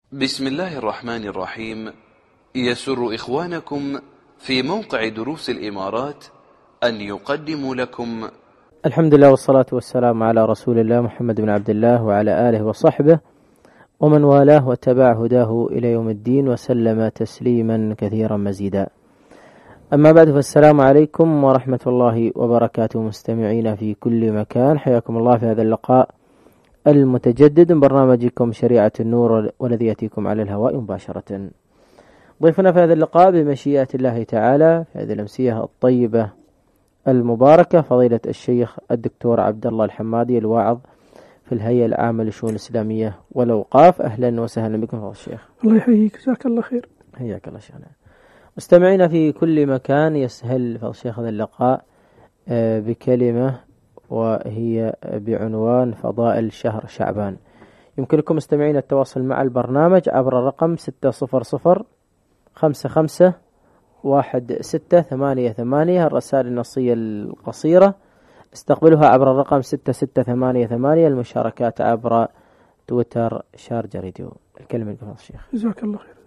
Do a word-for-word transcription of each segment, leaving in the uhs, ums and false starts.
بسم الله الرحمن الرحيم. يسر إخوانكم في موقع دروس الإمارات أن يقدموا لكم الحمد لله والصلاة والسلام على رسول الله محمد بن عبد الله وعلى آله وصحبه ومن والاه واتبع هداه إلى يوم الدين وسلم تسليما كثيرا مزيدا. أما بعد، فالسلام عليكم ورحمة الله وبركاته مستمعين في كل مكان، حياكم الله في هذا اللقاء المتجدد من برنامجكم شريعة النور والذي يأتيكم على الهواء مباشرة. ضيفنا في هذا اللقاء بمشيئة الله تعالى في هذه الأمسية الطيبة المباركة فضيلة الشيخ الدكتور عبد الله الحمادي، الواعظ في الهيئة العامة للشؤون الإسلامية والأوقاف. أهلا وسهلا بكم فضيلة الشيخ. الله يحييك، جزاك الله خير. حياك الله شيخنا. مستمعينا في كل مكان، يسهل فضيلة الشيخ هذا اللقاء بكلمة وهي بعنوان فضائل شهر شعبان. يمكنكم مستمعين التواصل مع البرنامج عبر الرقم ستة صفر صفر خمسة خمسة واحد ستة ثمانية ثمانية، الرسائل النصية القصيرة استقبلها عبر الرقم ستة ستة ثمانية ثمانية، المشاركات عبر تويتر شارجة راديو. الكلمة لكم الشيخ. جزاك الله خير.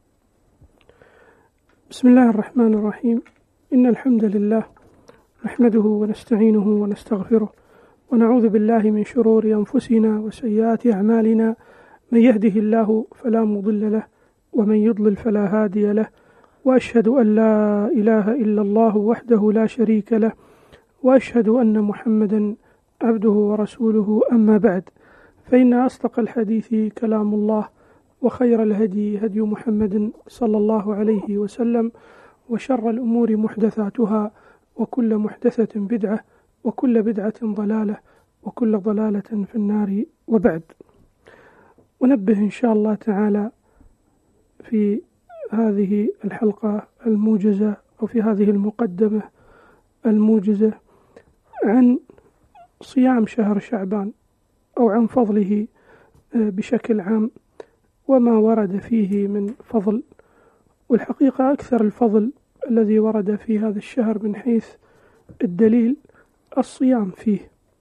بسم الله الرحمن الرحيم. إن الحمد لله نحمده ونستعينه ونستغفره ونعوذ بالله من شرور أنفسنا وسيئات أعمالنا، من يهده الله فلا مضل له ومن يضلل فلا هادي له، وأشهد أن لا إله إلا الله وحده لا شريك له، وأشهد أن محمدا عبده ورسوله. أما بعد، فإن أصدق الحديث كلام الله، وخير الهدي هدي محمد صلى الله عليه وسلم، وشر الأمور محدثاتها، وكل محدثة بدعة، وكل بدعة ضلالة، وكل ضلالة في النار. وبعد، ونبه إن شاء الله تعالى في هذه الحلقة الموجزة أو في هذه المقدمة الموجزة عن صيام شهر شعبان أو عن فضله بشكل عام وما ورد فيه من فضل. والحقيقة أكثر الفضل الذي ورد في هذا الشهر من حيث الدليل الصيام فيه،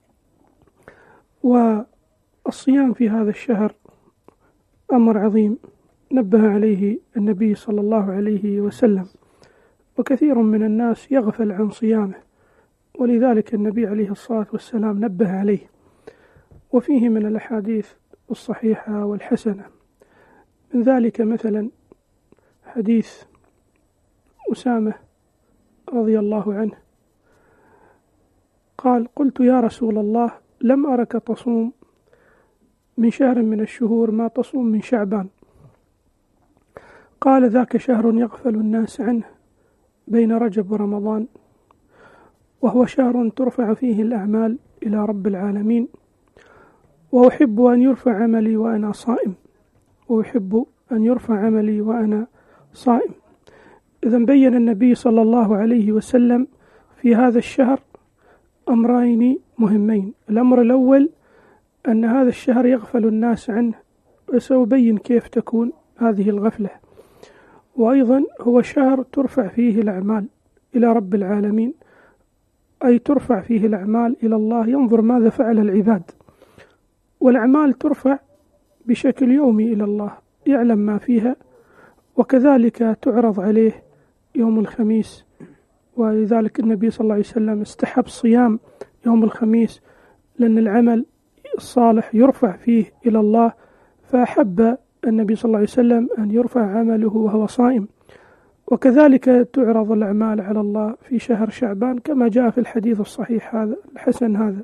والصيام في هذا الشهر أمر عظيم نبه عليه النبي صلى الله عليه وسلم، وكثير من الناس يغفل عن صيامه، ولذلك النبي عليه الصلاة والسلام نبه عليه. وفيه من الأحاديث الصحيحة والحسنة، من ذلك مثلا حديث أسامة رضي الله عنه قال: قلت يا رسول الله، لم أرك تصوم من شهر من الشهور ما تصوم من شعبان. قال: ذاك شهر يغفل الناس عنه بين رجب ورمضان، وهو شهر ترفع فيه الأعمال إلى رب العالمين، وأحب أن يرفع عملي وأنا صائم، وأحب أن يرفع عملي وأنا صائم. إذن بين النبي صلى الله عليه وسلم في هذا الشهر أمرين مهمين. الأمر الأول أن هذا الشهر يغفل الناس عنه، وسأبين كيف تكون هذه الغفلة. وأيضا هو شهر ترفع فيه الأعمال إلى رب العالمين، أي ترفع فيه الأعمال إلى الله، ينظر ماذا فعل العباد، والأعمال ترفع بشكل يومي إلى الله، يعلم ما فيها، وكذلك تعرض عليه يوم الخميس. ولذلك النبي صلى الله عليه وسلم استحب صيام يوم الخميس، لأن العمل الصالح يرفع فيه إلى الله، فأحب النبي صلى الله عليه وسلم أن يرفع عمله وهو صائم. وكذلك تعرض الأعمال على الله في شهر شعبان كما جاء في الحديث الصحيح هذا الحسن هذا.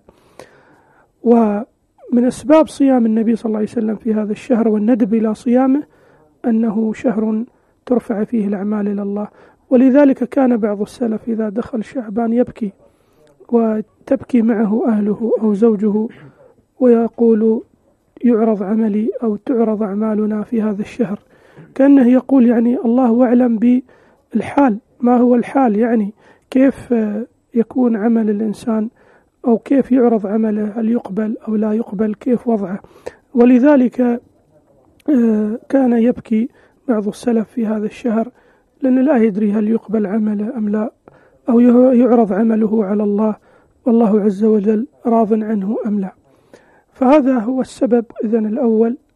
ومن أسباب صيام النبي صلى الله عليه وسلم في هذا الشهر والندب إلى صيامه أنه شهر ترفع فيه الأعمال إلى الله، ولذلك كان بعض السلف إذا دخل شعبان يبكي، وتبكي معه أهله أو زوجه، ويقول: يعرض عملي أو تعرض أعمالنا في هذا الشهر، كأنه يقول يعني الله أعلم بالحال، ما هو الحال، يعني كيف يكون عمل الإنسان أو كيف يعرض عمله، هل يقبل أو لا يقبل، كيف وضعه. ولذلك كان يبكي بعض السلف في هذا الشهر، لأنه لا يدري هل يقبل عمله أم لا، أو يعرض عمله على الله والله عز وجل راض عنه أم لا. فهذا هو السبب إذن الأول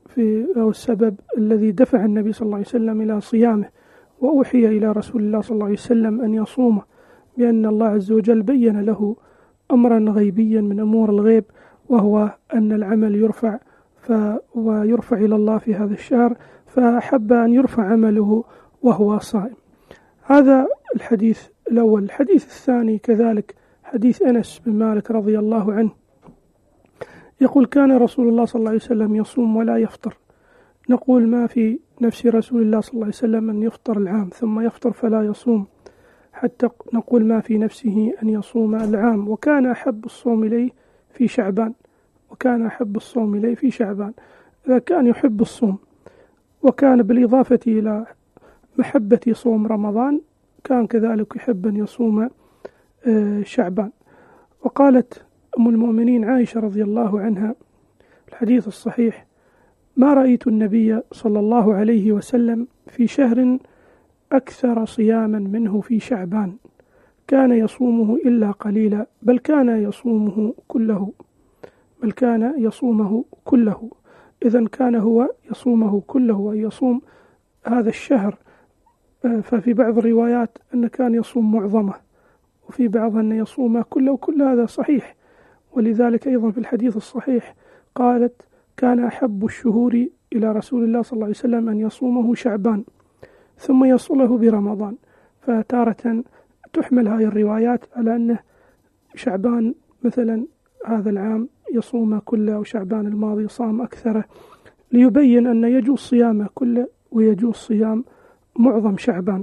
في أو السبب الذي دفع النبي صلى الله عليه وسلم إلى صيامه، وأوحي إلى رسول الله صلى الله عليه وسلم أن يصومه، بأن الله عز وجل بين له أمرا غيبيا من أمور الغيب، وهو أن العمل يرفع ف ويرفع إلى الله في هذا الشهر، فأحب أن يرفع عمله وهو صائم. هذا الحديث الأول. الحديث الثاني كذلك حديث أنس بن مالك رضي الله عنه، يقول: كان رسول الله صلى الله عليه وسلم يصوم ولا يفطر. نقول: ما في نفس رسول الله صلى الله عليه وسلم أن يفطر العام ثم يفطر فلا يصوم، حتى نقول: ما في نفسه أن يصوم العام. وكان أحب الصوم إليه في شعبان، وكان أحب الصوم إليه في شعبان. إذا كان يحب الصوم، وكان بالإضافة إلى محبة صوم رمضان كان كذلك يحب أن يصوم شعبان. وقالت أم المؤمنين عائشة رضي الله عنها الحديث الصحيح: ما رأيت النبي صلى الله عليه وسلم في شهر أكثر صياما منه في شعبان، كان يصومه إلا قليلا، بل كان يصومه كله بل كان يصومه كله إذن كان هو يصومه كله ويصوم هذا الشهر. ففي بعض الروايات أن كان يصوم معظمه، وفي بعض أن يصوم كله، وكل هذا صحيح. ولذلك أيضا في الحديث الصحيح قالت: كان أحب الشهور إلى رسول الله صلى الله عليه وسلم أن يصومه شعبان ثم يصله برمضان. فتارة تحمل هذه الروايات على أنه شعبان مثلا هذا العام يصوم كله، وشعبان الماضي صام أكثره، ليبين أن يجوز صيامه كله ويجوز صيام معظم شعبان،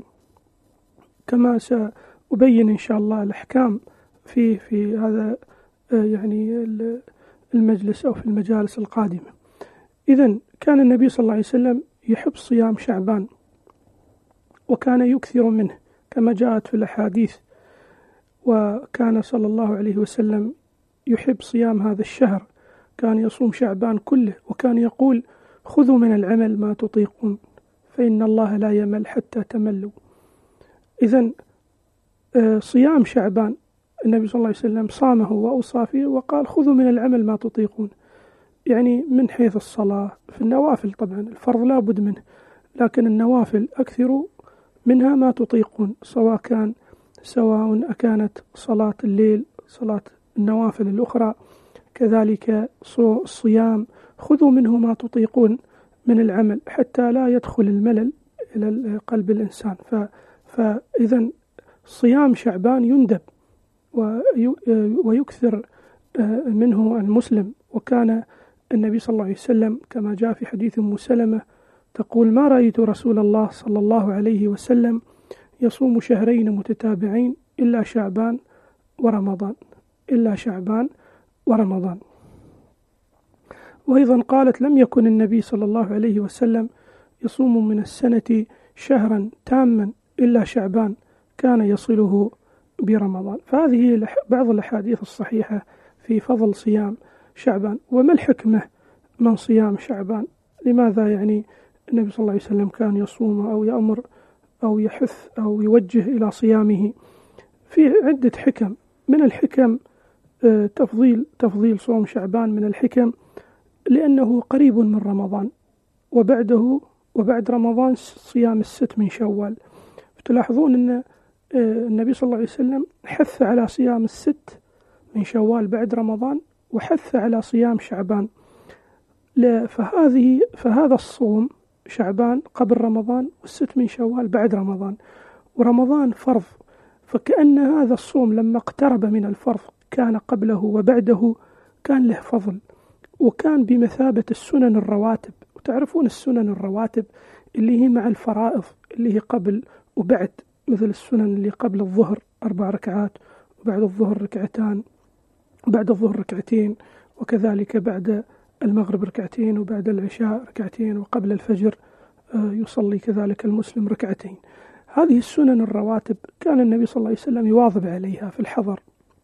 كما سأبين إن شاء الله الأحكام في في هذا يعني المجلس أو في المجالس القادمة. إذن كان النبي صلى الله عليه وسلم يحب صيام شعبان، وكان يكثر منه كما جاءت في الأحاديث، وكان صلى الله عليه وسلم يحب صيام هذا الشهر، كان يصوم شعبان كله، وكان يقول: خذوا من العمل ما تطيقون فإن الله لا يمل حتى تملوا. إذن صيام شعبان النبي صلى الله عليه وسلم صامه وأوصى فيه، وقال: خذوا من العمل ما تطيقون، يعني من حيث الصلاة في النوافل، طبعا الفرض لا بد منه، لكن النوافل أكثروا منها ما تطيقون، سواء كان سواء أكانت صلاة الليل، صلاة النوافل الأخرى، كذلك الصيام، خذوا منه ما تطيقون من العمل حتى لا يدخل الملل إلى قلب الإنسان. فإذا صيام شعبان يندب ويكثر منه المسلم. وكان النبي صلى الله عليه وسلم كما جاء في حديث أم سلمة تقول: ما رأيت رسول الله صلى الله عليه وسلم يصوم شهرين متتابعين إلا شعبان ورمضان إلا شعبان ورمضان. وأيضا قالت: لم يكن النبي صلى الله عليه وسلم يصوم من السنة شهرا تاما إلا شعبان، كان يصله برمضان. فهذه بعض الأحاديث الصحيحة في فضل صيام شعبان. وما الحكمة من صيام شعبان؟ لماذا يعني النبي صلى الله عليه وسلم كان يصوم أو يأمر أو يحث أو يوجه إلى صيامه؟ في عدة حكم. من الحكم تفضيل تفضيل صوم شعبان، من الحكم لأنه قريب من رمضان، وبعده وبعد رمضان صيام الست من شوال. تلاحظون أن النبي صلى الله عليه وسلم حث على صيام الست من شوال بعد رمضان، وحث على صيام شعبان. فهذه فهذا الصوم شعبان قبل رمضان، والست من شوال بعد رمضان، ورمضان فرض، فكأن هذا الصوم لما اقترب من الفرض كان قبله وبعده كان له فضل، وكان بمثابة السنن الرواتب. وتعرفون السنن الرواتب اللي هي مع الفرائض، اللي هي قبل وبعد، مثل السنن اللي قبل الظهر أربع ركعات، وبعد الظهر ركعتان، بعد الظهر ركعتين، وكذلك بعد المغرب ركعتين، وبعد العشاء ركعتين، وقبل الفجر يصلي كذلك المسلم ركعتين. هذه السنن الرواتب كان النبي صلى الله عليه وسلم يواظب عليها في الحضر،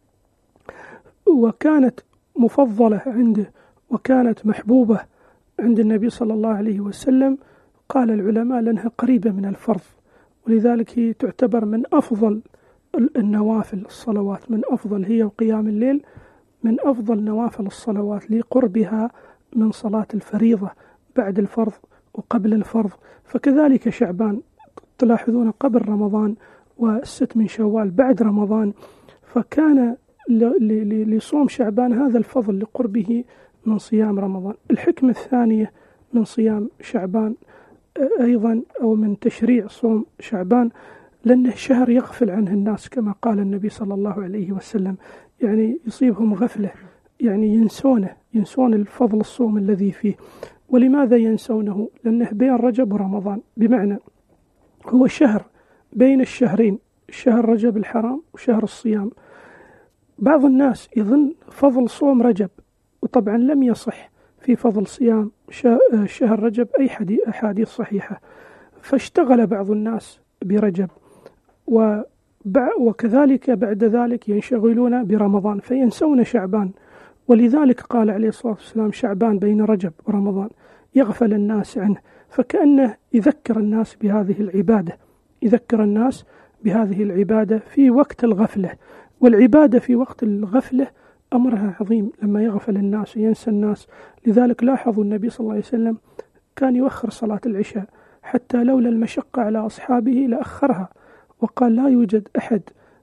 وكانت مفضلة عنده، وكانت محبوبة عند النبي صلى الله عليه وسلم. قال العلماء لأنها قريبة من الفرض، ولذلك هي تعتبر من أفضل النوافل الصلوات، من أفضل هي وقيام الليل من أفضل نوافل الصلوات لقربها من صلاة الفريضة، بعد الفرض وقبل الفرض، فكذلك شعبان تلاحظون قبل رمضان، والست من شوال بعد رمضان، فكان لصوم شعبان هذا الفضل لقربه من صيام رمضان. الحكمة الثانية من صيام شعبان أيضا أو من تشريع صوم شعبان لأنه شهر يغفل عنه الناس كما قال النبي صلى الله عليه وسلم، يعني يصيبهم غفلة، يعني ينسونه ينسون الفضل الصوم الذي فيه. ولماذا ينسونه؟ لأنه بين رجب ورمضان، بمعنى هو شهر بين الشهرين، شهر رجب الحرام وشهر الصيام. بعض الناس يظن فضل صوم رجب، وطبعا لم يصح في فضل صيام شهر رجب أي أحاديث صحيحة، فاشتغل بعض الناس برجب، وكذلك بعد ذلك ينشغلون برمضان فينسون شعبان. ولذلك قال عليه الصلاة والسلام شعبان بين رجب ورمضان يغفل الناس عنه، فكأنه يذكر الناس بهذه العبادة، يذكر الناس بهذه العبادة في وقت الغفلة. والعبادة في وقت الغفلة أمرها عظيم لما يغفل الناس وينسى الناس. لذلك لاحظوا النبي صلى الله عليه وسلم كان يؤخر صلاة العشاء، حتى لولا المشقة على أصحابه لأخرها، وقال لا يوجد أحد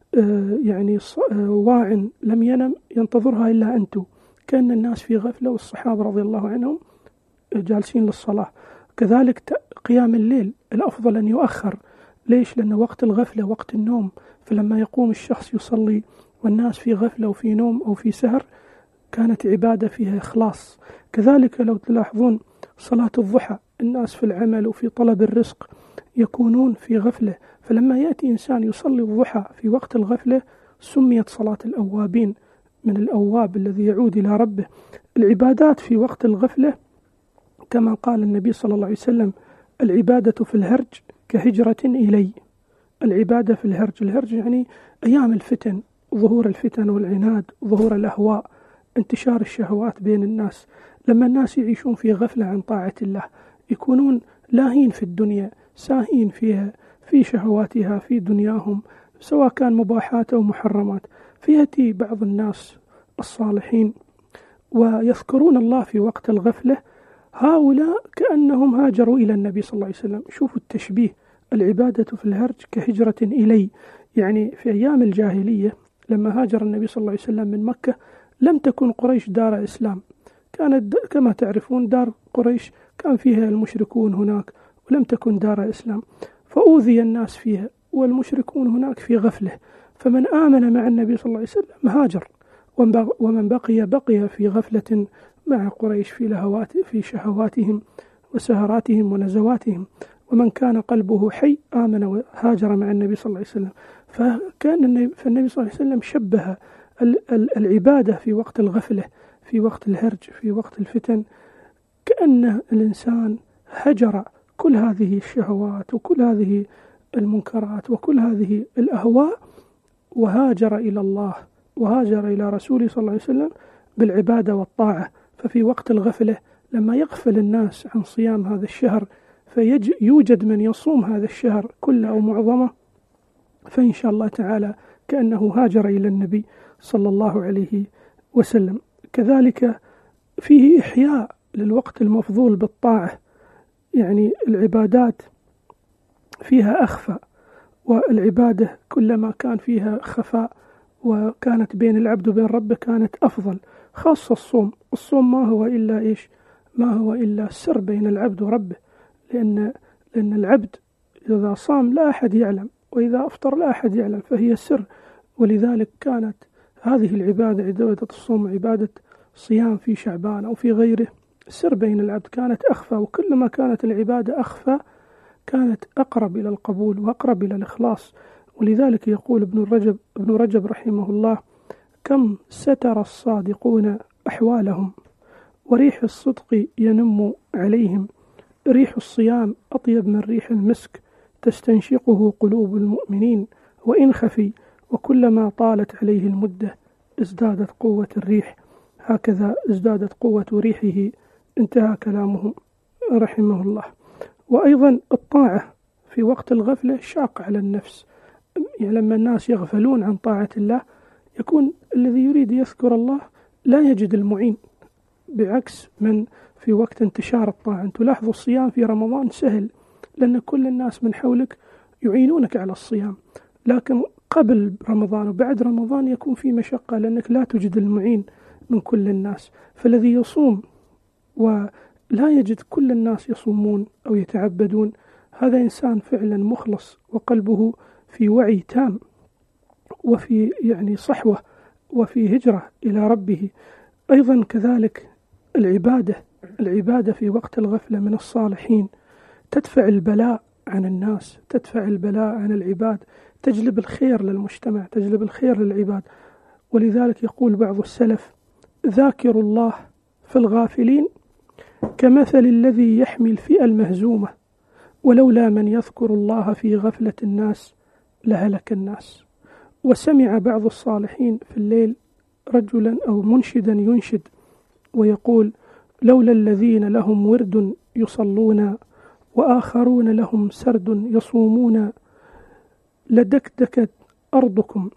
يعني واع لم ينم ينتظرها إلا أنتم. كان الناس في غفلة والصحابة رضي الله عنهم جالسين للصلاة. كذلك قيام الليل الأفضل أن يؤخر. ليش؟ لأن وقت الغفلة وقت النوم، فلما يقوم الشخص يصلي والناس في غفلة وفي نوم أو في سهر كانت عبادة فيها إخلاص. كذلك لو تلاحظون صلاة الضحى، الناس في العمل وفي طلب الرزق يكونون في غفلة، فلما يأتي إنسان يصلي الضحى في وقت الغفلة سميت صلاة الأوابين، من الأواب الذي يعود إلى ربه. العبادات في وقت الغفلة كما قال النبي صلى الله عليه وسلم العبادة في الهرج كهجرة إلي. العبادة في الهرج، الهرج يعني أيام الفتن، ظهور الفتن والعناد، ظهور الأهواء، انتشار الشهوات بين الناس. لما الناس يعيشون في غفلة عن طاعة الله يكونون لاهين في الدنيا، ساهين فيها في شهواتها في دنياهم، سواء كان مباحات أو محرمات. فيأتي بعض الناس الصالحين ويذكرون الله في وقت الغفلة، هؤلاء كأنهم هاجروا إلى النبي صلى الله عليه وسلم. شوفوا التشبيه، العبادة في الهرج كهجرة إلي. يعني في أيام الجاهلية لما هاجر النبي صلى الله عليه وسلم من مكة لم تكن قريش دار إسلام، كانت كما تعرفون دار قريش كان فيها المشركون هناك ولم تكن دار إسلام، فأوذي الناس فيها والمشركون هناك في غفلة. فمن آمن مع النبي صلى الله عليه وسلم هاجر، ومن بقي بقي في غفلة مع قريش في لهوات في شهواتهم وسهراتهم ونزواتهم. ومن كان قلبه حي آمن وهاجر مع النبي صلى الله عليه وسلم. فكان النبي, فالنبي صلى الله عليه وسلم شبه العبادة في وقت الغفلة، في وقت الهرج، في وقت الفتن، كأن الإنسان هجر كل هذه الشهوات وكل هذه المنكرات وكل هذه الأهواء وهاجر إلى الله وهاجر إلى رسوله صلى الله عليه وسلم بالعبادة والطاعة. ففي وقت الغفلة لما يغفل الناس عن صيام هذا الشهر فيوجد من يصوم هذا الشهر كله أو معظمه، فإن شاء الله تعالى كأنه هاجر إلى النبي صلى الله عليه وسلم. كذلك فيه إحياء للوقت المفضول بالطاعة، يعني العبادات فيها أخفى، والعبادة كلما كان فيها خفاء وكانت بين العبد وبين ربه كانت أفضل. خاصة الصوم، الصوم ما هو إلا إيش؟ ما هو إلا السر بين العبد وربه، لأن, لأن العبد إذا صام لا أحد يعلم، وإذا أفطر لا أحد يعلم، فهي السر. ولذلك كانت هذه العبادة، عبادة الصوم، عبادة صيام في شعبان أو في غيره، السر بين العبد كانت أخفى، وكلما كانت العبادة أخفى كانت أقرب إلى القبول وأقرب إلى الإخلاص. ولذلك يقول ابن رجب, ابن رجب رحمه الله: كم ستر الصادقون أحوالهم وريح الصدق ينم عليهم، ريح الصيام أطيب من ريح المسك تستنشقه قلوب المؤمنين وإن خفي، وكلما طالت عليه المدة ازدادت قوة الريح، هكذا ازدادت قوة ريحه. انتهى كلامه رحمه الله. وأيضا الطاعة في وقت الغفلة شاق على النفس، يعني لما الناس يغفلون عن طاعة الله يكون الذي يريد يذكر الله لا يجد المعين، بعكس من في وقت انتشار الطاعة. أنتم لاحظوا الصيام في رمضان سهل لأن كل الناس من حولك يعينونك على الصيام، لكن قبل رمضان وبعد رمضان يكون في مشقة لأنك لا توجد المعين من كل الناس. فالذي يصوم ولا يجد كل الناس يصومون أو يتعبدون، هذا إنسان فعلا مخلص وقلبه في وعي تام وفي يعني صحوة وفي هجرة إلى ربه. أيضا كذلك العبادة العبادة في وقت الغفلة من الصالحين تدفع البلاء عن الناس، تدفع البلاء عن العباد، تجلب الخير للمجتمع، تجلب الخير للعباد. ولذلك يقول بعض السلف: ذاكر الله في الغافلين كمثل الذي يحمي الفئة المهزومة، ولولا من يذكر الله في غفلة الناس لهلك الناس. وسمع بعض الصالحين في الليل رجلا أو منشدا ينشد ويقول: لولا الذين لهم ورد يصلون وآخرون لهم سرد يصومون لدكدكت أرضكم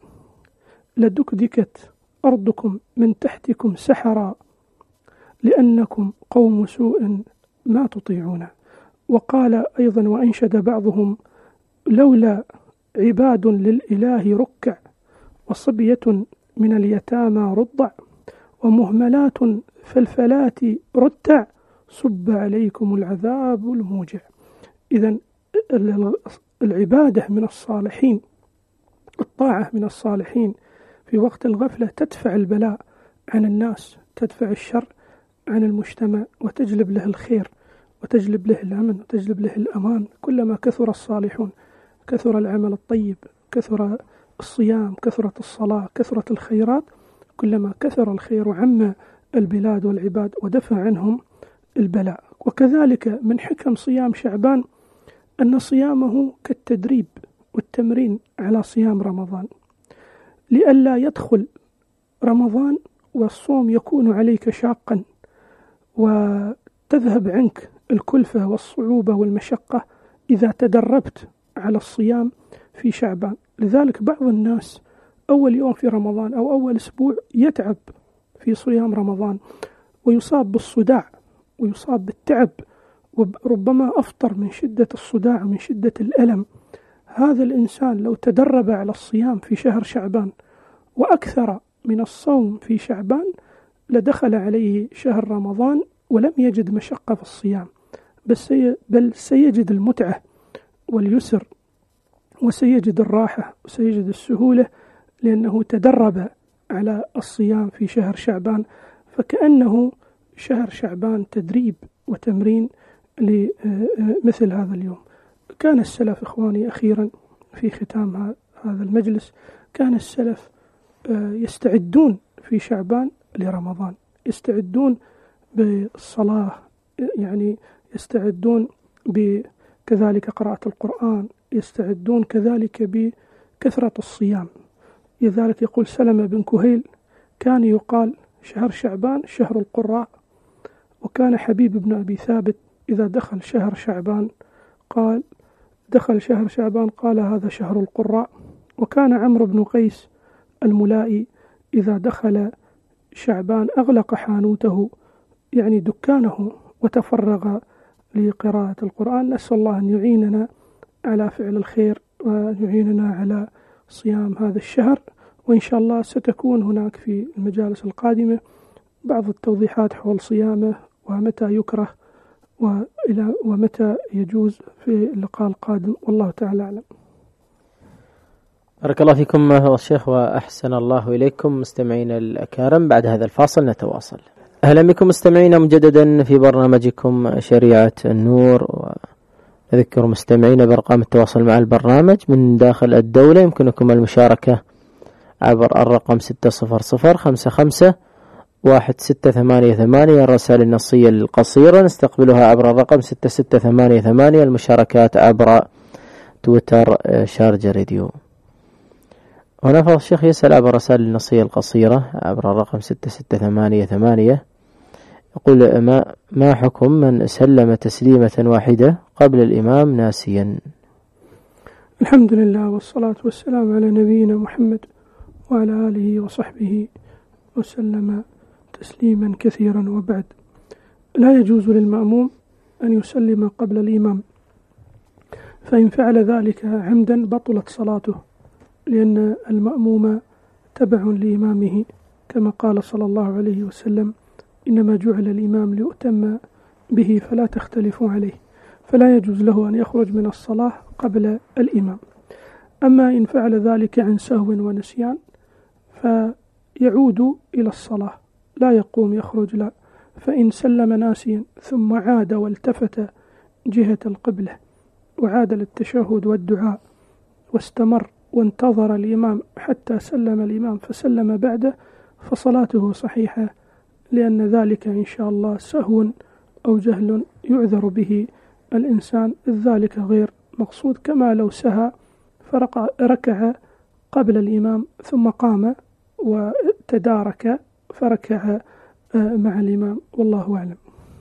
لدكدكت أرضكم من تحتكم سحرا لأنكم قوم سوء ما تطيعون. وقال أيضا وأنشد بعضهم: لولا عباد للإله ركع وصبية من اليتامى رضع ومهملات فالفلات رتع صب عليكم العذاب الموجع. إذن العبادة من الصالحين، الطاعة من الصالحين في وقت الغفلة تدفع البلاء عن الناس، تدفع الشر عن المجتمع وتجلب له الخير وتجلب له الأمن وتجلب له الأمان. كلما كثر الصالحون كثر العمل الطيب، كثر الصيام، كثرة الصلاة، كثرة الخيرات، كلما كثر الخير عم البلاد والعباد ودفع عنهم البلاء. وكذلك من حكم صيام شعبان أن صيامه كالتدريب والتمرين على صيام رمضان، لئلا يدخل رمضان والصوم يكون عليك شاقا وتذهب عنك الكلفة والصعوبة والمشقة إذا تدربت على الصيام في شعبان. لذلك بعض الناس أول يوم في رمضان أو أول أسبوع يتعب في صيام رمضان ويصاب بالصداع ويصاب بالتعب، وربما أفطر من شدة الصداع ومن شدة الألم. هذا الإنسان لو تدرب على الصيام في شهر شعبان وأكثر من الصوم في شعبان لدخل عليه شهر رمضان ولم يجد مشقة في الصيام، بل سيجد المتعة واليسر وسيجد الراحة وسيجد السهولة لأنه تدرب على الصيام في شهر شعبان. فكأنه شهر شعبان تدريب وتمرين لمثل هذا اليوم. كان السلف إخواني أخيرا في ختام هذا المجلس، كان السلف يستعدون في شعبان لرمضان، يستعدون بالصلاة، يعني يستعدون بكذلك قراءة القرآن، يستعدون كذلك بكثرة الصيام. لذلك يقول سلمة بن كهيل: كان يقال شهر شعبان شهر القراء. وكان حبيب بن أبي ثابت إذا دخل شهر شعبان قال دخل شهر شعبان قال هذا شهر القراء. وكان عمرو بن قيس الملائي إذا دخل شعبان أغلق حانوته، يعني دكانه، وتفرغ لقراءة القرآن. نسأل الله أن يعيننا على فعل الخير وأن يعيننا على صيام هذا الشهر. وإن شاء الله ستكون هناك في المجالس القادمة بعض التوضيحات حول صيامه ومتى يكره وإلى ومتى يجوز في اللقاء القادم، والله تعالى أعلم. بارك الله فيكم الشيخ وأحسن الله إليكم. مستمعين الأكارم، بعد هذا الفاصل نتواصل. أهلا بكم مستمعين مجددا في برنامجكم شريعة النور. وأذكر مستمعين بأرقام التواصل مع البرنامج من داخل الدولة، يمكنكم المشاركة عبر الرقم ستة صفر صفر خمسة خمسة واحد ستة ثمانية ثمانية. الرسائل النصية القصيرة نستقبلها عبر الرقم ستة ستة ثمانية ثمانية. المشاركات عبر تويتر شارجة راديو. هنا فضل الشيخ يسأل عبر الرسائل النصية القصيرة عبر الرقم ستة ستة ثمانية ثمانية، يقول: ما, ما حكم من سلم تسليمة واحدة قبل الإمام ناسيا؟ الحمد لله والصلاة والسلام على نبينا محمد وعلى آله وصحبه وسلم تسليما كثيرا. وبعد، لا يجوز للمأموم أن يسلم قبل الإمام، فإن فعل ذلك عمدا بطلت صلاته، لأن المأموم تبع لإمامه، كما قال صلى الله عليه وسلم: إنما جعل الإمام ليؤتم به فلا تختلفوا عليه. فلا يجوز له أن يخرج من الصلاة قبل الإمام. أما إن فعل ذلك عن سهو ونسيان فيعود إلى الصلاة، لا يقوم يخرج، لا. فإن سلم ناسيا ثم عاد والتفت جهة القبلة وعاد للتشهد والدعاء واستمر وانتظر الإمام حتى سلم الإمام فسلم بعده، فصلاته صحيحة، لأن ذلك إن شاء الله سهو أو جهل يعذر به الإنسان، إذ ذلك غير مقصود، كما لو سهى فركع قبل الإمام ثم قام وتدارك فركع مع الإمام، والله أعلم.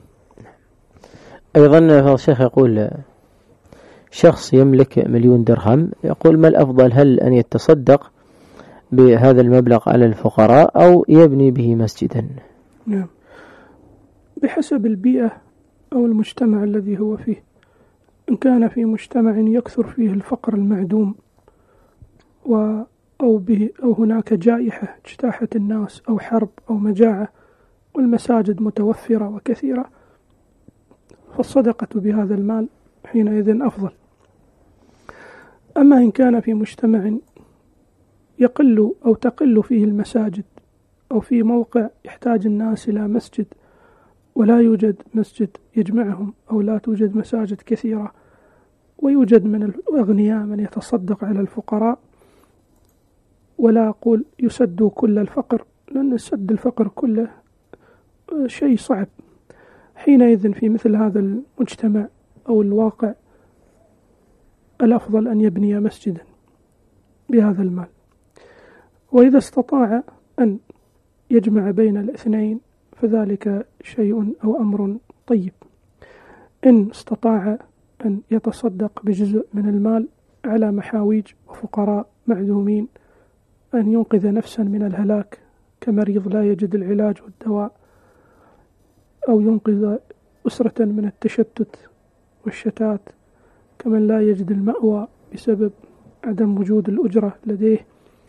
أيضا الشيخ يقول: شخص يملك مليون درهم، يقول: ما الأفضل، هل أن يتصدق بهذا المبلغ على الفقراء أو يبني به مسجدا؟ نعم، بحسب البيئة أو المجتمع الذي هو فيه. إن كان في مجتمع يكثر فيه الفقر المعدوم و أو, به أو هناك جائحة اجتاحت الناس أو حرب أو مجاعة والمساجد متوفرة وكثيرة، فالصدقة بهذا المال حينئذ أفضل. أما إن كان في مجتمع يقل أو تقل فيه المساجد، أو في موقع يحتاج الناس إلى مسجد ولا يوجد مسجد يجمعهم، أو لا توجد مساجد كثيرة، ويوجد من الأغنياء من يتصدق على الفقراء، ولا أقول يسد كل الفقر، لأن سد الفقر كله شيء صعب. حينئذ في مثل هذا المجتمع أو الواقع الأفضل أن يبني مسجدا بهذا المال. وإذا استطاع أن يجمع بين الاثنين فذلك شيء أو أمر طيب. إن استطاع أن يتصدق بجزء من المال على محاويج وفقراء معدومين، أن ينقذ نفسا من الهلاك كمريض لا يجد العلاج والدواء، أو ينقذ أسرة من التشتت والشتات كمن لا يجد المأوى بسبب عدم وجود الأجرة لديه،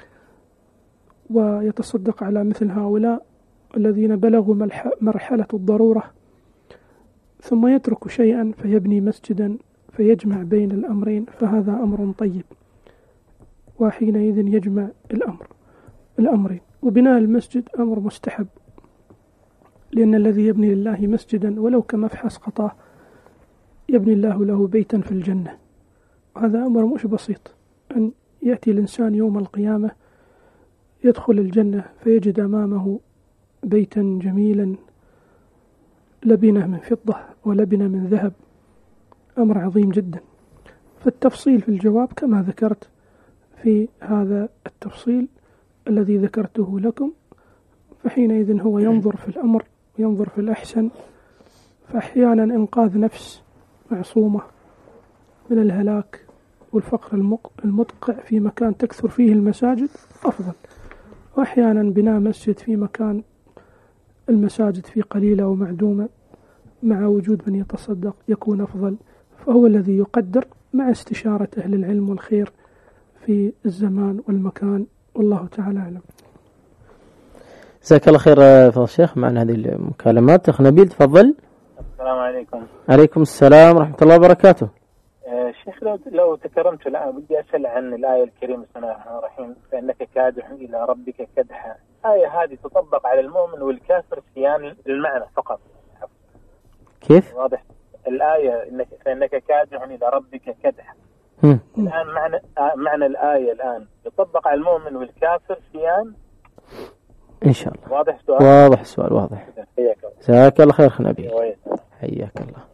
ويتصدق على مثل هؤلاء الذين بلغوا مرحلة الضرورة، ثم يترك شيئا فيبني مسجدا فيجمع بين الأمرين، فهذا أمر طيب، وحينئذ يجمع الأمر الأمرين. وبناء المسجد أمر مستحب، لأن الذي يبني لله مسجدا ولو كمفحص قطاه يبني الله له بيتا في الجنة، وهذا أمر مش بسيط، أن يأتي الإنسان يوم القيامة يدخل الجنة فيجد أمامه بيتا جميلا لبنة من فضة ولبنة من ذهب، أمر عظيم جدا. فالتفصيل في الجواب كما ذكرت في هذا التفصيل الذي ذكرته لكم، فحينئذ هو ينظر في الأمر وينظر في الأحسن، فأحيانا إنقاذ نفس معصومة من الهلاك والفقر المدقع في مكان تكثر فيه المساجد أفضل، وأحيانا بناء مسجد في مكان المساجد فيه قليلة ومعدومة مع وجود من يتصدق يكون أفضل. فهو الذي يقدر مع استشارة أهل العلم والخير في الزمان والمكان، والله تعالى أعلم. جزاك الله خير فضل الشيخ. معنا هذه المكالمات. أخ نبيل تفضل. السلام عليكم. عليكم السلام ورحمة الله وبركاته. شيخ لو لو تكرمت الآن بدي أسأل عن الآية الكريمة بسم الله الرحمن الرحيم: فإنك كادح إلى ربك كدحا. الآية هذه تطبق على المؤمن والكافر سيان المعنى فقط. كيف؟ واضح الآية إنك فإنك كادح إلى ربك كدحا. الآن معنى معنى الآية الآن يطبق على المؤمن والكافر سيان إن شاء الله. واضح السؤال؟ واضح السؤال واضح. جزاك الله خير أخ نبيل. حياك الله.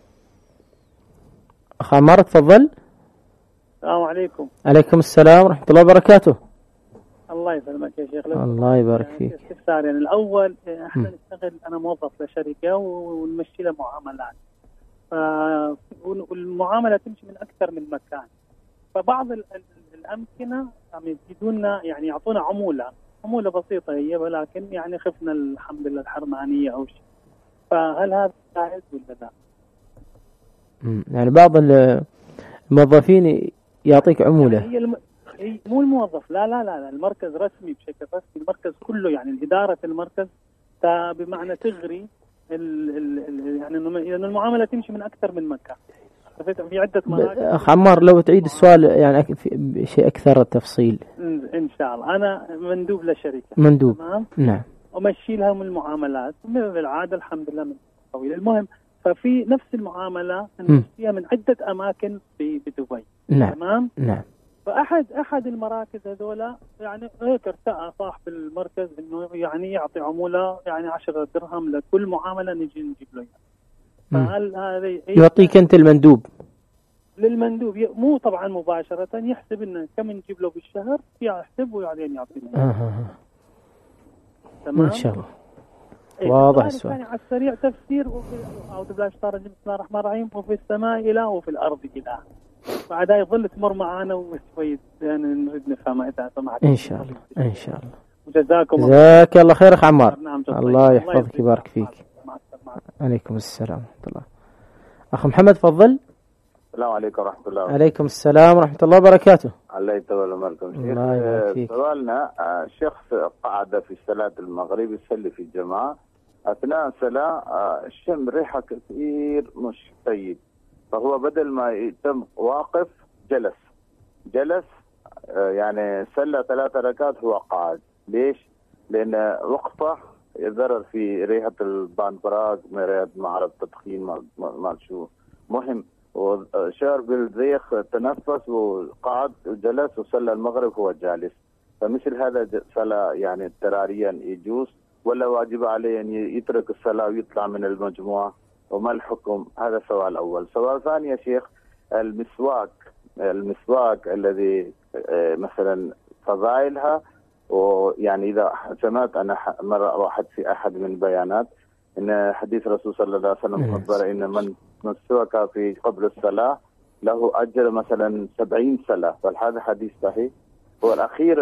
أخ عمار تفضل. السلام عليكم. عليكم السلام ورحمة الله وبركاته. الله يسلمك يا شيخ. الله يبارك فيك. استفسار يعني الأول احنا نشتغل، أنا موظف لشركة ونمشي له معاملات، والمعاملة تمشي من أكثر من مكان، فبعض الأمكنة عم يزيدونا يعني يعطونا عمولة عمولة بسيطة هي، ولكن يعني خفنا الحمد لله الحرمانية أو شيء، فهل هذا جائز ولا لا؟ يعني بعض الموظفين يعطيك عمولة. يعني هي الم... هي مو الموظف، لا لا لا لا المركز رسمي بشكل رسمي، المركز كله يعني إدارة المركز بمعنى تغري ال... ال... ال... يعني إنه المعاملة تمشي من أكثر من مكان في عدة مراكز. أخ عمار لو تعيد السؤال يعني شيء أكثر تفصيل. إن شاء الله. أنا مندوب لشركة. مندوب. تمام. نعم. ومشي لهم المعاملات بالعادة الحمد لله من طويل. المهم ففي نفس المعاملة نمشيها من عدة أماكن بدبي. نعم. تمام. نعم. فأحد أحد المراكز هذولا يعني هيك ارتأى صاحب المركز إنه يعني يعطي عمولة يعني عشرة درهم لكل معاملة نجي نجيب له. فهل هذه يعطيك أنت المندوب؟ للمندوب مو طبعا مباشرة، يحسب إنه كم نجيب له بالشهر يحسب ويعطيني يعطيني. آه. تمام. إن شاء الله. إيه واضح السؤال. يعني على السريع تفسير وفي أعوذ بالله من الشيطان الرجيم بسم الله الرحمن الرحيم وفي السماء إله وفي الأرض إله. بعدها يظل تمر معانا وشوي يعني نريد نفهمها إذا سمحت. إن شاء الله. إن شاء الله. جزاكم الله. جزاك الله خير أخ عمار. نعم. الله يحفظك ويبارك فيك. عليكم السلام ورحمة الله. أخ محمد تفضل. السلام عليكم ورحمة الله. عليكم السلام ورحمة الله وبركاته. الله يطول عمركم. الله يبارك فيك. سؤالنا شخص قعد في صلاة المغرب يصلي في الجماعة، أثناء الصلاة شم ريحة كثير مش طيب، فهو بدل ما يتم واقف جلس جلس يعني صلى ثلاثة ركعات هو قاعد. ليش؟ لأن وقفه يضرر في ريحة البانبراغ، ريحة معرض تدخين ما شو مهم، وشعر بالريح تنفس وقعد وجلس وصلى المغرب هو جالس. فمثل هذا صلاة يعني اضطراريا يجوز ولا واجب عليه أن يترك الصلاة ويطلع من المجموعة؟ وما الحكم؟ هذا سؤال أول. سؤال ثاني يا شيخ، المسواك المسواك الذي مثلا فضائلها، ويعني إذا سمعت أنا مرة واحد في أحد من البيانات إن حديث رسول صلى الله عليه وسلم خبر إن من مسواك في قبل الصلاة له أجر مثلا سبعين صلاة، فهذا حديث صحيح؟ والأخير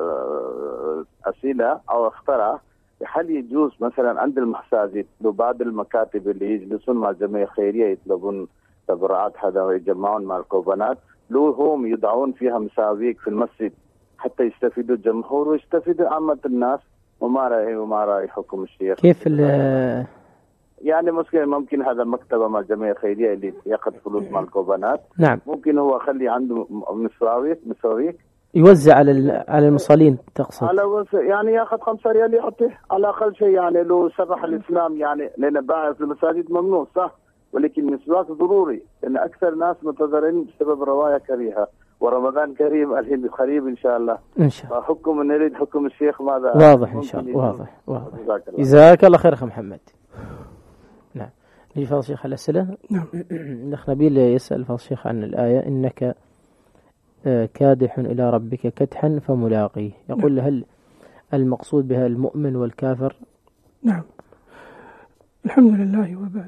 أسئلة أو اخترع، هل يجوز مثلا عند المساجد لو بعض المكاتب اللي يجلسون مع جمعية خيرية يطلبون تبرعات هذا ويجمعون مع الكوبانات، لو هم يضعون فيها مساويك في المسجد حتى يستفيدوا الجمهور ويستفيدوا عامة الناس؟ وما رأي وما رأي حكم الشيخ؟ كيف يعني ممكن ممكن هذا مكتبة مع جمعية خيرية اللي يأخذ فلوس مع الكوبانات، نعم، ممكن هو خلي عنده مساويك مساويك يوزع على على المصلين تقصد؟ على يعني ياخذ خمسة ريال يعطيه على اقل شيء، يعني لو سرح الاسلام يعني، لان باع في المساجد ممنوع صح، ولكن المسواك ضروري لان اكثر الناس متضررين بسبب روايه كريهه، ورمضان كريم الحين قريب ان شاء الله. ان شاء الله. فحكم نريد حكم الشيخ ماذا؟ واضح ان شاء الله. واضح واضح. جزاك الله خير اخ محمد. نعم. نجي فضل الشيخ الاسئله. نعم. الاخ نبيل يسال فضل الشيخ عن الايه انك كادح إلى ربك كدحا فملاقيه، يقول نعم. هل المقصود بها المؤمن والكافر؟ نعم، الحمد لله. وبعد،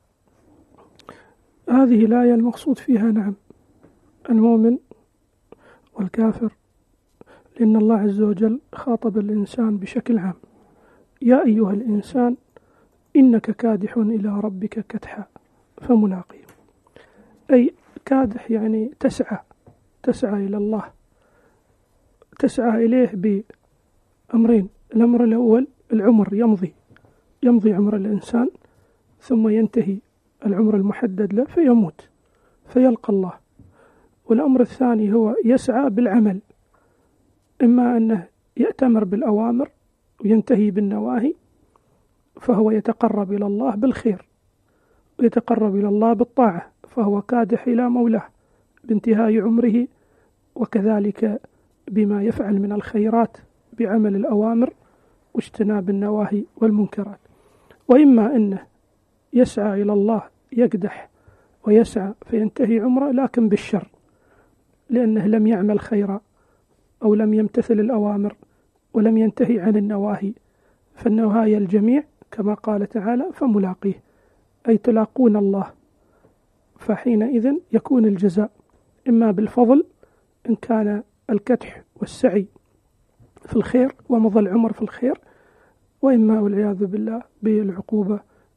هذه الآية المقصود فيها نعم المؤمن والكافر، لأن الله عز وجل خاطب الإنسان بشكل عام: يا أيها الإنسان إنك كادح إلى ربك كدحا فملاقيه، أي كادح يعني تسعى تسعى إلى الله، تسعى إليه بأمرين. الأمر الأول العمر، يمضي يمضي عمر الإنسان ثم ينتهي العمر المحدد له فيموت فيلقى الله. والأمر الثاني هو يسعى بالعمل، إما أنه يأتمر بالأوامر وينتهي بالنواهي فهو يتقرب إلى الله بالخير، ويتقرب إلى الله بالطاعة فهو كادح إلى مولاه بانتهاء عمره، وكذلك بما يفعل من الخيرات بعمل الأوامر واجتناب النواهي والمنكرات. وإما أنه يسعى إلى الله يكدح ويسعى فينتهي عمره لكن بالشر، لأنه لم يعمل خيرا أو لم يمتثل الأوامر ولم ينتهي عن النواهي، فالنهاية الجميع كما قال تعالى فملاقيه، أي تلاقون الله. فحينئذ يكون الجزاء إما بالفضل إن كان الكدح والسعي في الخير ومضى العمر في الخير، وإما والعياذ بالله بالعقوبة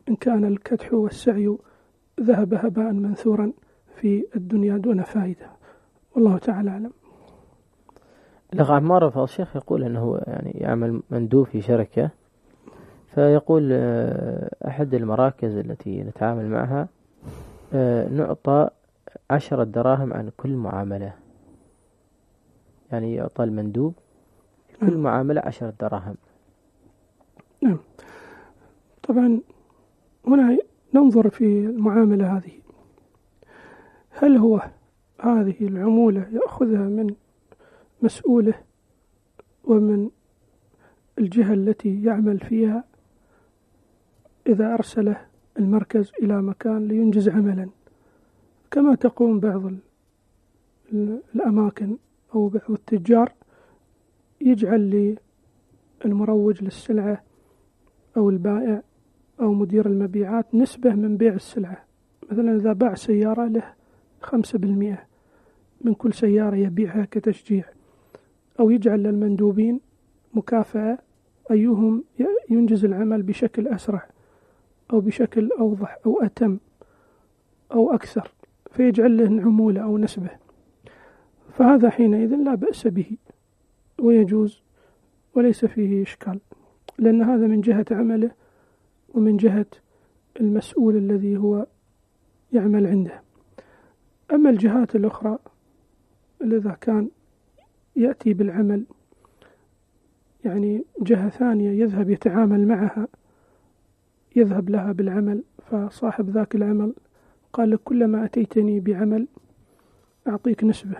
إن كان الكدح والسعي ذهب هباء منثورا في الدنيا دون فائدة. والله تعالى أعلم. الأخ عمار فضل الشيخ يقول أنه يعني يعمل مندوب في شركة، فيقول أحد المراكز التي نتعامل معها نعطى عشرة دراهم عن كل معاملة، يعني يعطى المندوب كل معاملة عشرة دراهم. نعم. طبعا هنا ننظر في المعاملة هذه، هل هو هذه العمولة يأخذها من مسؤوله ومن الجهة التي يعمل فيها إذا أرسله المركز إلى مكان لينجز عملا، كما تقوم بعض الأماكن أو بعض التجار يجعل للمروج للسلعة أو البائع أو مدير المبيعات نسبة من بيع السلعة. مثلا إذا باع سيارة له خمسة بالمئة من كل سيارة يبيعها كتشجيع، أو يجعل للمندوبين مكافأة أيهم ينجز العمل بشكل أسرع أو بشكل أوضح أو أتم أو أكثر، فيجعل له عمولة أو نسبة. فهذا حينئذ لا بأس به ويجوز وليس فيه إشكال، لأن هذا من جهة عمله ومن جهة المسؤول الذي هو يعمل عنده. أما الجهات الأخرى إذا كان يأتي بالعمل يعني جهة ثانية يذهب يتعامل معها، يذهب لها بالعمل، فصاحب ذاك العمل قال لك كلما أتيتني بعمل أعطيك نسبة.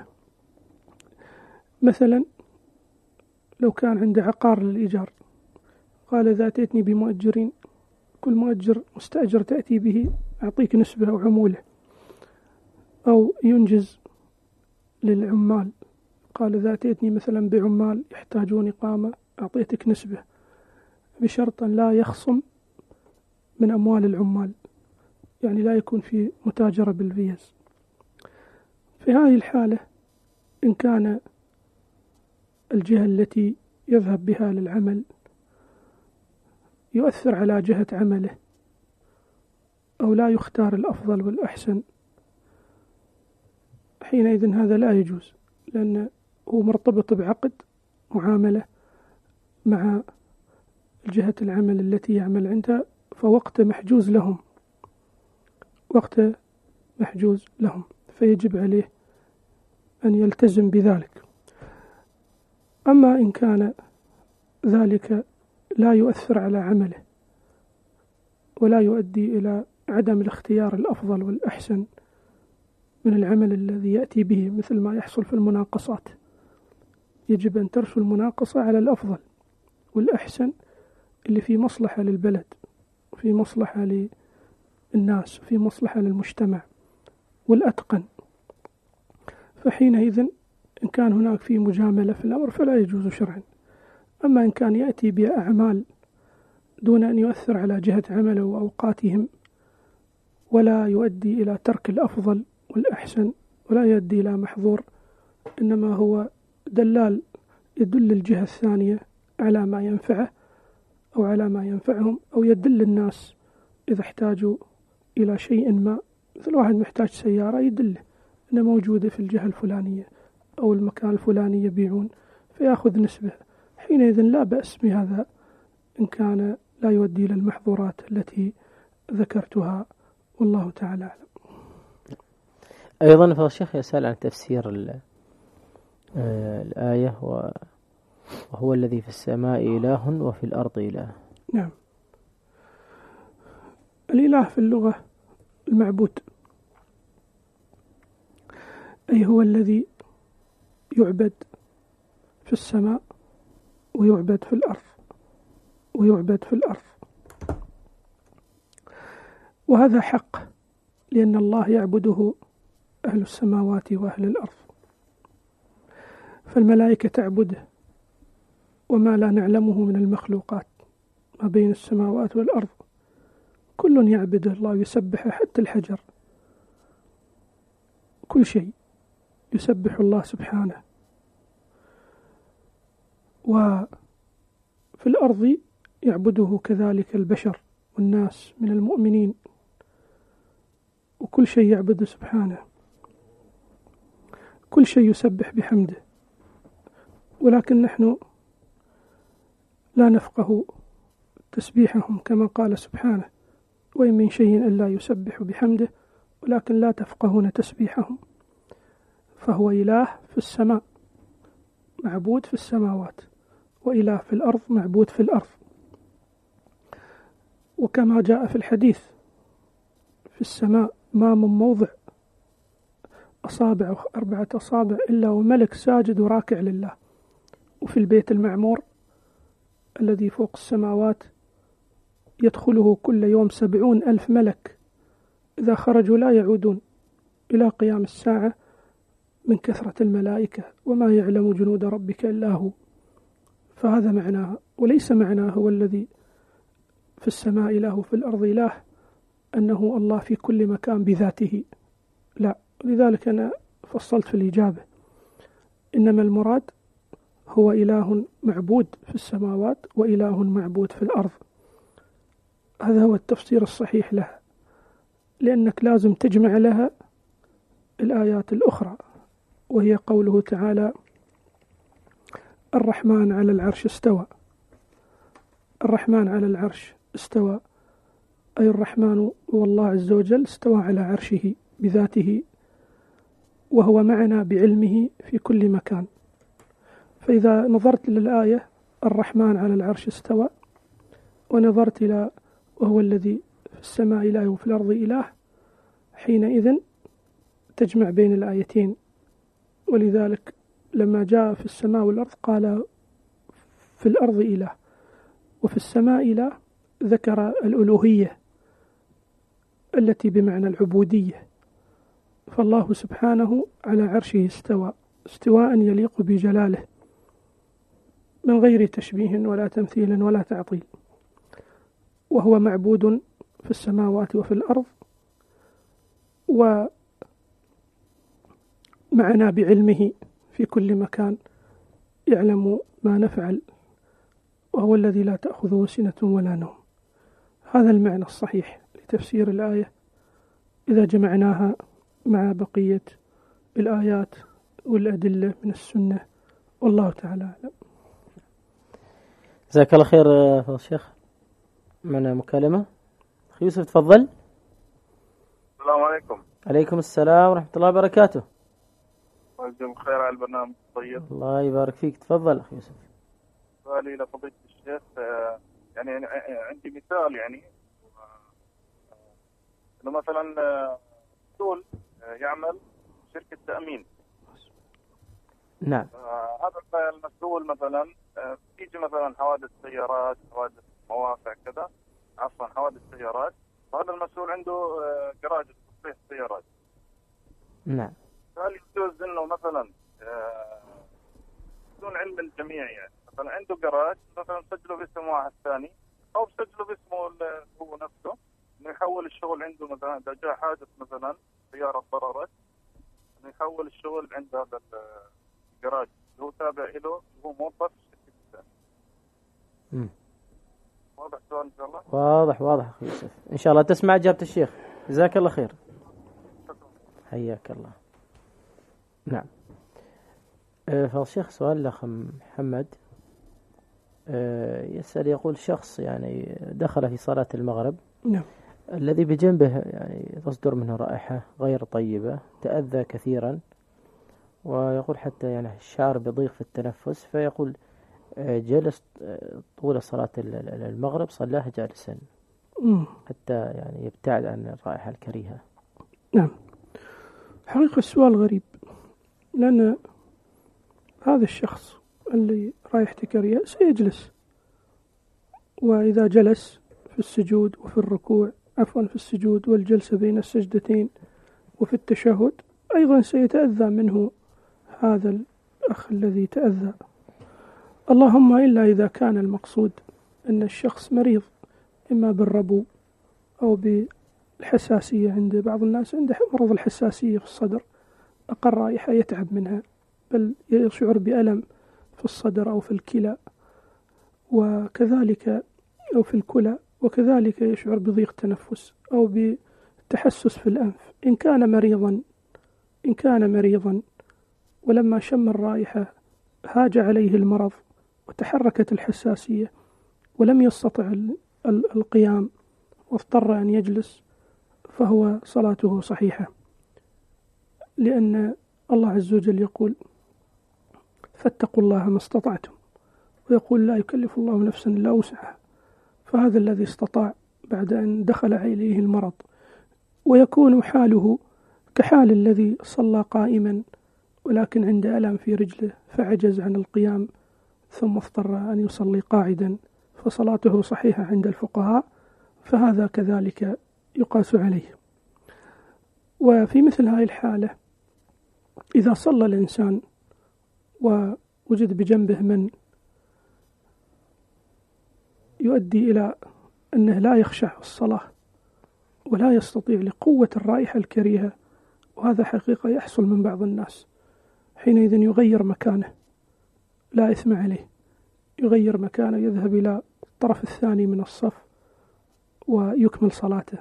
مثلا لو كان عنده عقار للإيجار قال إذا أتيتني بمؤجرين كل مؤجر مستأجر تأتي به أعطيك نسبة أو عمولة. أو ينجز للعمال قال إذا أتيتني مثلا بعمال يحتاجون إقامة أعطيتك نسبة، بشرط لا يخصم من أموال العمال، يعني لا يكون في متاجرة بالفيز. في هذه الحالة إن كان الجهة التي يذهب بها للعمل يؤثر على جهة عمله أو لا يختار الأفضل والأحسن، حينئذ هذا لا يجوز، لأنه هو مرتبط بعقد معاملة مع جهة العمل التي يعمل عندها، فوقت محجوز لهم وقت محجوز لهم فيجب عليه أن يلتزم بذلك. أما إن كان ذلك لا يؤثر على عمله ولا يؤدي إلى عدم الاختيار الأفضل والأحسن من العمل الذي يأتي به، مثل ما يحصل في المناقصات، يجب أن ترسل المناقصة على الأفضل والأحسن اللي في مصلحة للبلد وفي مصلحة للناس وفي مصلحة للمجتمع والأتقن. فحينئذ إن كان هناك في مجاملة في الأمر فلا يجوز شرعا. أما إن كان يأتي بأعمال دون أن يؤثر على جهة عمله وأوقاتهم ولا يؤدي إلى ترك الأفضل والأحسن ولا يؤدي إلى محظور، إنما هو دلال يدل الجهة الثانية على ما ينفعه أو على ما ينفعهم، أو يدل الناس إذا احتاجوا إلى شيء ما، مثل واحد محتاج سيارة يدله أنها موجودة في الجهة الفلانية أو المكان الفلاني يبيعون فيأخذ نسبة. حينئذ لا بأس بهذا إن كان لا يؤدي إلى المحظورات التي ذكرتها، والله تعالى أعلم. أيضا فالشيخ يسأل عن تفسير الآية وهو الذي في السماء إله وفي الأرض إله. نعم. الإله في اللغة المعبود، أي هو الذي يعبد في السماء ويعبد في الأرض ويعبد في الأرض، وهذا حق لأن الله يعبده أهل السماوات وأهل الأرض، فالملائكة تعبده وما لا نعلمه من المخلوقات ما بين السماوات والأرض كل يعبده الله يسبح، حتى الحجر كل شيء يسبح الله سبحانه. وفي الأرض يعبده كذلك البشر والناس من المؤمنين وكل شيء يعبد سبحانه، كل شيء يسبح بحمده، ولكن نحن لا نفقه تسبيحهم كما قال سبحانه: وإن من شيء إلا يسبح بحمده ولكن لا تفقهون تسبيحهم. فهو إله في السماء، معبود في السماوات، وإله في الأرض، معبود في الأرض. وكما جاء في الحديث: في السماء ما من موضع أصابع أربعة أصابع إلا وملك ساجد وراكع لله. وفي البيت المعمور الذي فوق السماوات يدخله كل يوم سبعون ألف ملك، إذا خرجوا لا يعودون إلى قيام الساعة من كثرة الملائكة، وما يعلم جنود ربك إلا هو. فهذا معناها، وليس معناه هو الذي في السماء إله في الأرض إله أنه الله في كل مكان بذاته، لا. لذلك أنا فصلت في الإجابة: إنما المراد هو إله معبود في السماوات وإله معبود في الأرض. هذا هو التفسير الصحيح لها، لأنك لازم تجمع لها الآيات الأخرى، وهي قوله تعالى: الرحمن على العرش استوى. الرحمن على العرش استوى، أي الرحمن هو الله عز وجل استوى على عرشه بذاته، وهو معنا بعلمه في كل مكان. فإذا نظرت للآية الرحمن على العرش استوى، ونظرت إلى وهو الذي في السماء إله وفي الأرض إله، حينئذ تجمع بين الآيتين. ولذلك لما جاء في السماء والأرض قال في الأرض إله وفي السماء إله، ذكر الألوهية التي بمعنى العبودية. فالله سبحانه على عرشه استوى استواء يليق بجلاله من غير تشبيه ولا تمثيل ولا تعطيل، وهو معبود في السماوات وفي الأرض، ومعنا بعلمه في كل مكان، يعلم ما نفعل، وهو الذي لا تأخذه سنة ولا نوم. هذا المعنى الصحيح لتفسير الآية إذا جمعناها مع بقية الآيات والأدلة من السنة، والله تعالى أعلم. جزاك الله خير فضل الشيخ. معنا مكالمة. أخي يوسف تفضل. السلام عليكم. عليكم السلام ورحمة الله وبركاته. وجزاكم خير على البرنامج الطيب. الله يبارك فيك. تفضل أخي يوسف. سؤالي لفضيلة الشيخ، يعني عندي مثال، يعني إنه مثلا مسؤول يعمل شركة تأمين. نعم. هذا المسؤول مثلا تيجي مثلا حوادث سيارات، حوادث مواقع كذا، عفوا حوادث سيارات، وهذا المسؤول عنده جراج تصليح السيارات. نعم. هل يجوز انه مثلا بدون علم الجميع، يعني مثلا عنده جراج مثلا سجله باسم واحد ثاني، او بسجله باسمه هو نفسه، انه يحول الشغل عنده مثلا اذا جاء حادث مثلا سياره ضررت، انه يحول الشغل عند هذا الجراج اللي هو تابع له، هو موظف في الشركه الثانيه. واضح السؤال ان شاء الله؟ واضح واضح اخي يوسف، ان شاء الله تسمع اجابه الشيخ. جزاك الله خير. حياك الله. نعم. فالشيخ سؤال الأخ محمد يسأل، يقول شخص يعني دخل في صلاة المغرب، نعم، الذي بجنبه يعني تصدر منه رائحة غير طيبة، تأذى كثيرا، ويقول حتى يعني الشعر بضيق في التنفس، فيقول جلس طول صلاة المغرب صلاها جالسا حتى يعني يبتعد عن الرائحة الكريهة. نعم، حقيقة السؤال غريب، لأن هذا الشخص اللي رايحته كريهة سيجلس، وإذا جلس في السجود وفي الركوع، عفوا في السجود والجلسة بين السجدتين وفي التشهد أيضا سيتأذى منه هذا الأخ الذي تأذى. اللهم إلا إذا كان المقصود أن الشخص مريض إما بالربو أو بالحساسية. عند بعض الناس عنده مرض الحساسية في الصدر، أقل رائحة يتعب منها، بل يشعر بألم في الصدر أو في الكلى، وكذلك أو في الكلى، وكذلك يشعر بضيق تنفس أو بتحسس في الأنف. إن كان مريضا إن كان مريضا ولما شم الرائحة هاج عليه المرض وتحركت الحساسية ولم يستطع القيام واضطر أن يجلس، فهو صلاته صحيحة، لأن الله عز وجل يقول: فاتقوا الله ما استطعتم، ويقول: لا يكلف الله نفسا إلا وسعها. فهذا الذي استطاع بعد أن دخل عليه المرض، ويكون حاله كحال الذي صلى قائما ولكن عند ألم في رجله فعجز عن القيام ثم اضطر أن يصلي قاعدا، فصلاته صحيحة عند الفقهاء، فهذا كذلك يقاس عليه. وفي مثل هذه الحالة إذا صلى الإنسان ووجد بجنبه من يؤدي إلى أنه لا يخشع في الصلاة ولا يستطيع لقوة الرائحة الكريهة، وهذا حقيقة يحصل من بعض الناس، حينئذ يغير مكانه، لا إثم عليه، يغير مكانه، يذهب إلى الطرف الثاني من الصف ويكمل صلاته،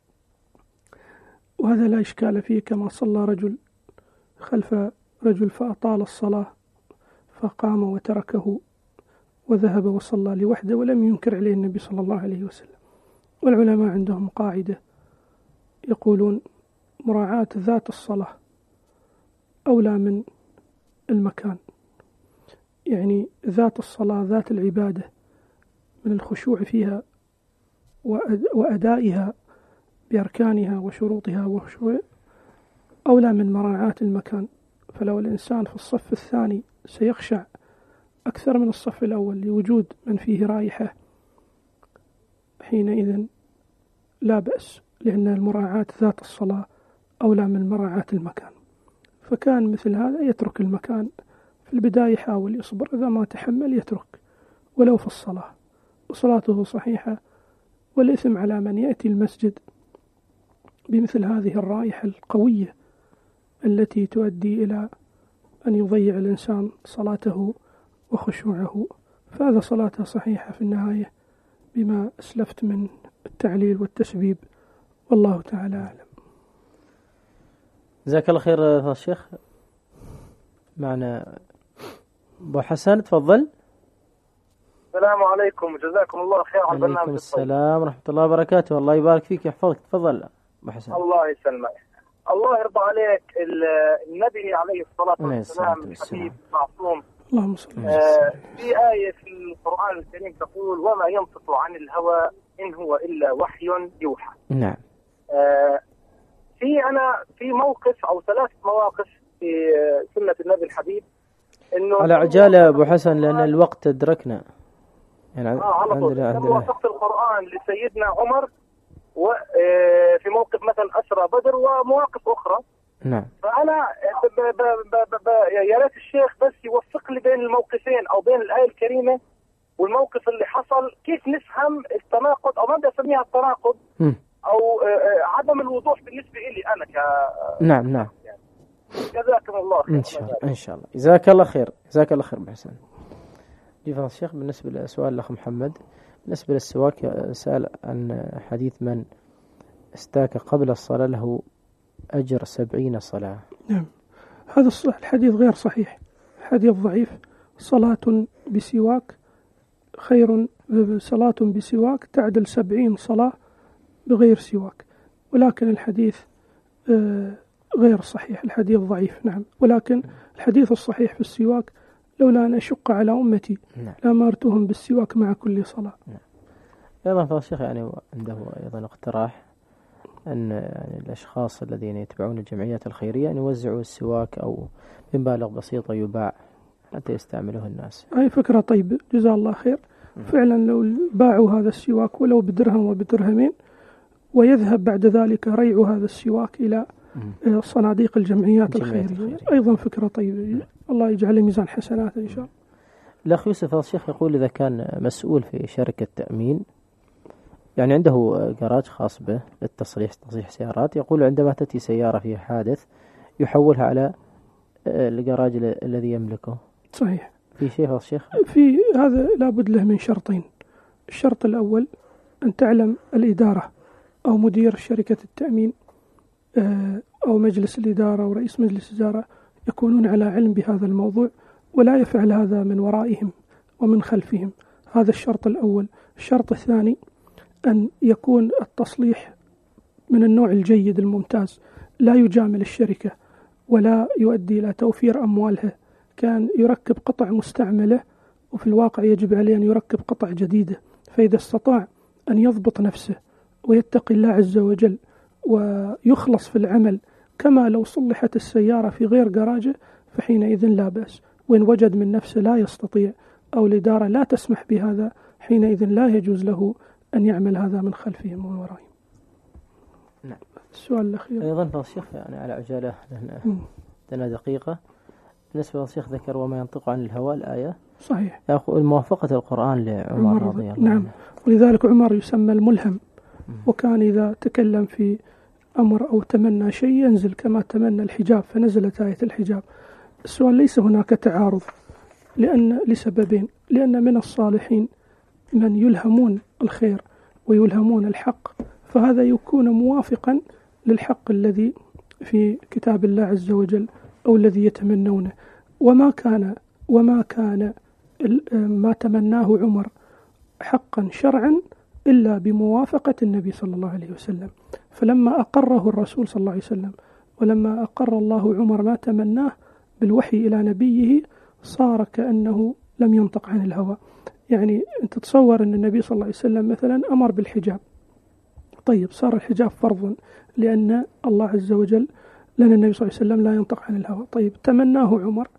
وهذا لا إشكال فيه. كما صلى رجل خلف رجل فأطال الصلاة فقام وتركه وذهب وصلى لوحده ولم ينكر عليه النبي صلى الله عليه وسلم. والعلماء عندهم قاعدة يقولون: مراعاة ذات الصلاة أولى من المكان، يعني ذات الصلاة ذات العبادة من الخشوع فيها وأدائها بأركانها وشروطها وخشوع أولى من مراعاة المكان. فلو الإنسان في الصف الثاني سيخشع أكثر من الصف الأول لوجود من فيه رائحة، حينئذ لا بأس، لأن المراعاة ذات الصلاة أولى من مراعاة المكان. فكان مثل هذا يترك المكان في البداية، يحاول يصبر، إذا ما تحمل يترك ولو في الصلاة، وصلاته صحيحة. والإثم على من يأتي المسجد بمثل هذه الرائحة القوية التي تؤدي إلى أن يضيع الإنسان صلاته وخشوعه، فهذا صلاته صحيحة في النهاية بما أسلفت من التعليل والتسبيب، والله تعالى أعلم. جزاك الله خير يا الشيخ. معنا أبو حسن، تفضل. السلام عليكم وجزاكم الله خير على البرنامج. عليكم السلام ورحمة الله وبركاته، الله يبارك فيك يحفظك. تفضل أبو حسن. الله يسلمك، الله يرضى عليك. النبي عليه الصلاة والسلام الحبيب معصوم، اللهم صل آه في آية في القرآن الكريم تقول: وما ينطق عن الهوى إن هو إلا وحي يوحى. نعم. آه في أنا في موقف أو ثلاث مواقف في سنة النبي الحبيب، إنه على عجالة أبو حسن لأن الوقت أدركنا، يعني آه على طول. وصفت القرآن لسيدنا عمر وفي موقف مثلا أسرى بدر ومواقف أخرى. نعم. فأنا ب ب ب ب يا ريت الشيخ بس يوفق لي بين الموقفين أو بين الآية الكريمة والموقف اللي حصل، كيف نفهم التناقض، أو ما بدي أسميها التناقض م. أو عدم الوضوح بالنسبة لي أنا ك نعم نعم يعني. جزاكم الله خير. إن شاء الله إن شاء الله. جزاك الله خير، جزاك الله خير بحسن. جيفان الشيخ، بالنسبة لسؤال الأخ محمد، بالنسبة للسواك، سأل عن حديث: من استاك قبل الصلاة له أجر سبعين صلاة. نعم، هذا الحديث غير صحيح، حديث ضعيف. صلاة بسواك خير، صلاة بسواك تعدل سبعين صلاة بغير سواك، ولكن الحديث غير صحيح، الحديث ضعيف. نعم، ولكن الحديث الصحيح في السواك: لولا أن أشق على أمتي لأمرتهم بالسواك مع كل صلاة. نعم. أيضا فضل الشيخ يعني عنده أيضا اقتراح أن يعني الأشخاص الذين يتبعون الجمعيات الخيرية أن يوزعوا السواك أو بمبالغ بسيطة يباع حتى يستعمله الناس. هاي فكرة طيبة، جزاه الله خير. فعلا لو باعوا هذا السواك ولو بدرهم وبدرهمين، ويذهب بعد ذلك ريع هذا السواك إلى صناديق الجمعيات الخيرية، الخيرية، أيضا فكرة طيبة. الله يجعل ميزان حسنات إن شاء الله. الأخ يوسف الشيخ يقول: إذا كان مسؤول في شركة تأمين، يعني عنده جراج خاص به للتصليح تصليح سيارات، يقول عندما تأتي سيارة فيها حادث يحولها على الجراج الذي يملكه. صحيح. في شيء يا الشيخ؟ في هذا لابد له من شرطين. الشرط الأول أن تعلم الإدارة أو مدير شركة التأمين أو مجلس الإدارة أو رئيس مجلس الإدارة يكونون على علم بهذا الموضوع، ولا يفعل هذا من ورائهم ومن خلفهم. هذا الشرط الأول. الشرط الثاني أن يكون التصليح من النوع الجيد الممتاز، لا يجامل الشركة ولا يؤدي إلى توفير أموالها. كان يركب قطع مستعملة وفي الواقع يجب عليه أن يركب قطع جديدة. فإذا استطاع أن يضبط نفسه ويتقي الله عز وجل ويخلص في العمل كما لو صلحت السيارة في غير جراجه، فحينئذ لا بأس. وإن وجد من نفسه لا يستطيع أو الإدارة لا تسمح بهذا، حينئذ لا يجوز له أن يعمل هذا من خلفهم ومن ورائهم. نعم. السؤال الأخير أيضا فضل الشيخ يعني على عجالة لنا دقيقة. بالنسبة للشيخ ذكر وما ينطق عن الهوى الآية صحيح، موافقة القرآن لعمر رضي الله عنه. نعم، ولذلك عمر يسمى الملهم، وكان إذا تكلم في أمر أو تمنى شيء ينزل كما تمنى الحجاب، فنزلت آية الحجاب. السؤال ليس هناك تعارض، لأن لسببين: لأن من الصالحين من يلهمون الخير ويلهمون الحق، فهذا يكون موافقا للحق الذي في كتاب الله عز وجل أو الذي يتمنونه. وما كان وما كان ما تمناه عمر حقا شرعا إلا بموافقة النبي صلى الله عليه وسلم. فلما أقره الرسول صلى الله عليه وسلم ولما أقر الله عمر ما تمناه بالوحي إلى نبيه، صار كأنه لم ينطق عن الهوى. يعني أنت تصور أن النبي صلى الله عليه وسلم مثلا أمر بالحجاب، طيب صار الحجاب فرضا لأن الله عز وجل، لأن النبي صلى الله عليه وسلم لا ينطق عن الهوى. طيب تمناه عمر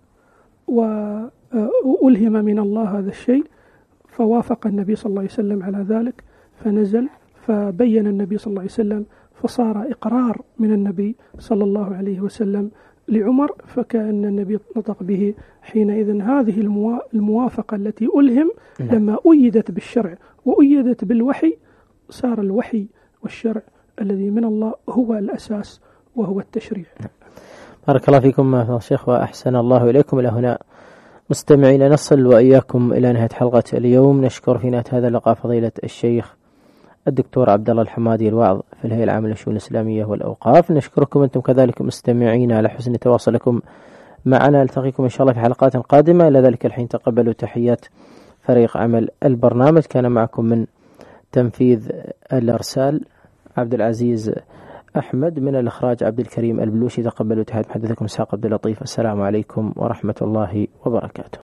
وألهم من الله هذا الشيء، فوافق النبي صلى الله عليه وسلم على ذلك، فنزل فبين النبي صلى الله عليه وسلم، فصار إقرار من النبي صلى الله عليه وسلم لعمر، فكأن النبي نطق به حينئذ. هذه الموافقة التي ألهم لما أيدت بالشرع وأيدت بالوحي، صار الوحي والشرع الذي من الله هو الأساس وهو التشريع. بارك الله فيكم يا شيخ وأحسن الله إليكم. إلى هنا مستمعين نصل وإياكم إلى نهاية حلقة اليوم. نشكر في نهاية هذا اللقاء فضيلة الشيخ الدكتور عبد الله الحمادي الواعظ في الهيئة العامة للشؤون الإسلامية والأوقاف. نشكركم أنتم كذلك مستمعين على حسن تواصلكم معنا. نلتقيكم إن شاء الله في حلقات قادمة. إلى ذلك الحين تقبلوا تحيات فريق عمل البرنامج. كان معكم من تنفيذ الإرسال عبد العزيز أحمد، من الإخراج عبد الكريم البلوشي. تقبلوا تحيات محدثكم إسحاق عبد اللطيف. السلام عليكم ورحمة الله وبركاته.